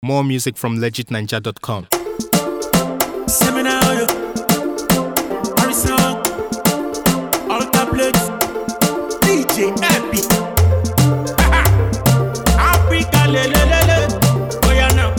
More music from legitninja.com. Seminar, Harrison, Alta Blades, DJ Epic, Africa, lelelele, oh yeah now,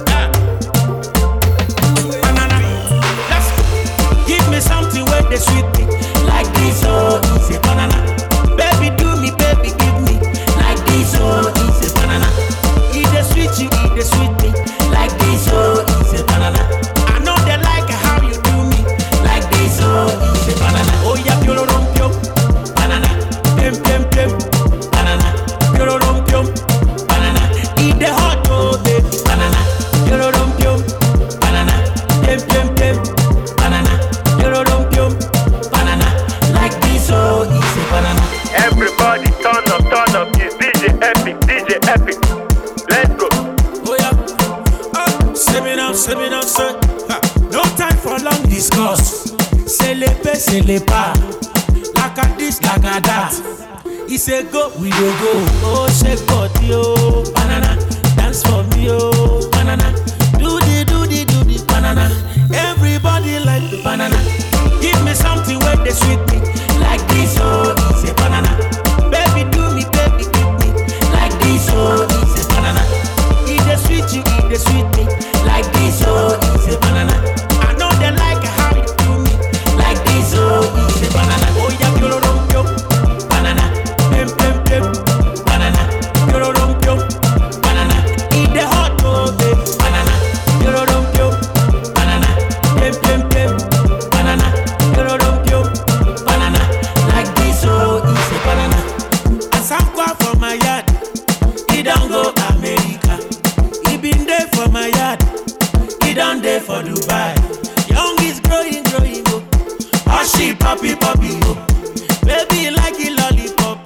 banana, let's go. Give me something where they sweet me, like this, oh, it's a banana. Baby, do me, baby, give me, like this, oh, it's a banana. Eat the sweet, you eat the sweet me, like this, oh, it's a banana. I know they like how you do me, like this, oh, it's a banana. Oh yeah, pure rompio, banana, pem, banana, pure rompio, banana. Eat the hot oh, baby, banana, pure rompio, banana, pem, banana, pure rompio, banana. Like this, oh, it's a banana. Everybody turn up, it's DJ Epic, let's go. Oh yeah, say me now, say. No time for long discourse. C'est les pas. Like a this, like a that. He say go, we go go. Oh, shake body, oh, banana. Dance for me, oh, banana. Do the banana. Everybody like the banana. Give me something where they sweet me. Like this, oh, it's a banana. Baby, do me, baby, give me. Like this, oh, it's a banana. Eat the sweet, you eat the sweet me. Like this, oh, it's a banana. I know they like how you do me. Like this, oh, it's a banana. Oh yeah, pure rompio, banana, pem, banana, pure rompio, banana. Eat the hot oh, baby, banana, pure rompio, banana, pem, banana, pure rompio, banana. Like this, oh, it's a banana. As I'm going for my yard, he don't go America. He been there for my yard, he done there for Dubai. Young is growing, oh. Oh, she poppy, oh. Baby like a lollipop.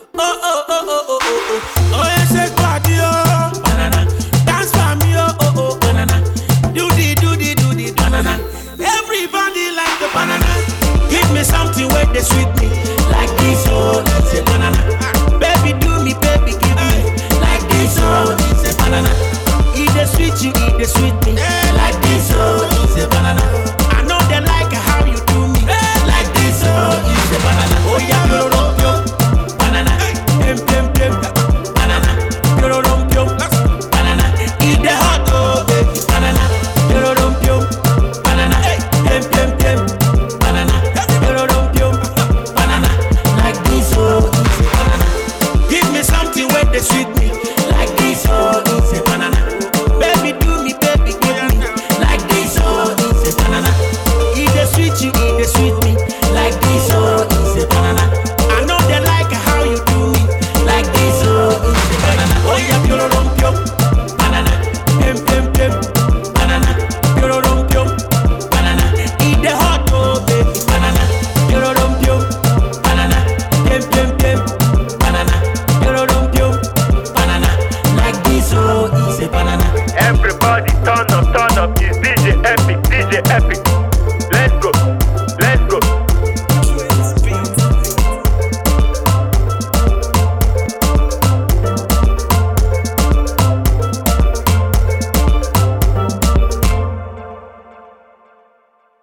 Oh. Oh, yeah, shake body, oh. Banana. Dance for me, oh, banana. Do the banana. Everybody like the banana. Give me something where they sweet me. Like this, oh, it's a banana. Baby, do me, baby, give me. Like this, oh, it's a banana. Eat the sweet, you eat the sweet.